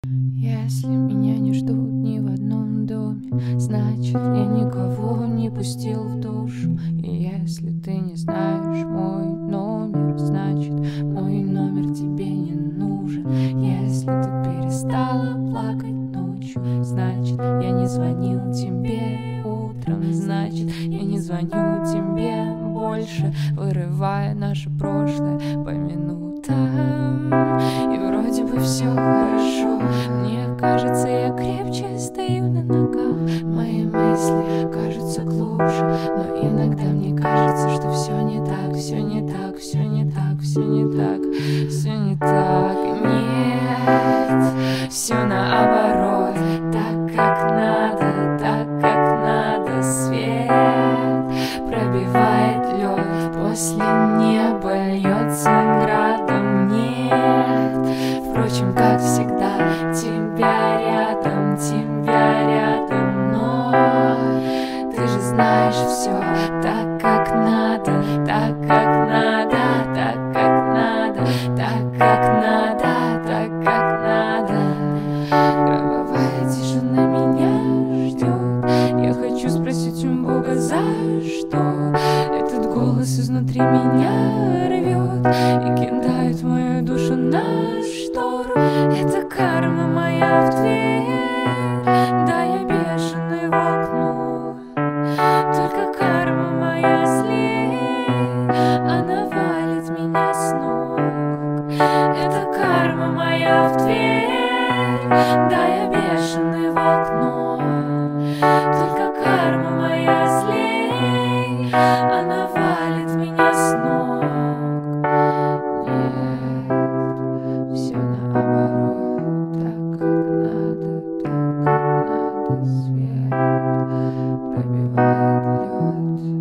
Если меня не ждут ни в одном доме, значит, я никого не пустил в душу. И если ты не знаешь мой номер, значит, мой номер тебе не нужен. Если ты перестала плакать ночью, значит, я не звонил тебе утром. Значит, я не звоню тебе больше, вырывая наше прошлое по минутам. И вроде бы все хорошо. Мне кажется, я крепче стою на ногах. Мои мысли кажутся глубже, но иногда мне кажется, что все не так, все не так, все не так, все не так, все не так. Нет, все наоборот, так как надо. Свет пробивает лед, после неба льется градом. Нет, впрочем, как всегда, тебя рядом, но ты же знаешь все так, как надо, так, как надо, так, как надо, так, как надо, так, как надо. Гробовая тишина меня ждет. Я хочу спросить у Бога, за что этот голос изнутри меня рвет и кидает мою душу на штору. Это карма моя в дверь, да, я бешеный волкну. Только карма моя злей, она валит меня с ног. Это карма моя в дверь, да, я бешеный волкну. Только карма моя злей, она валит меня с ног. Нет, все наоборот, так как надо, свет пробивает лед.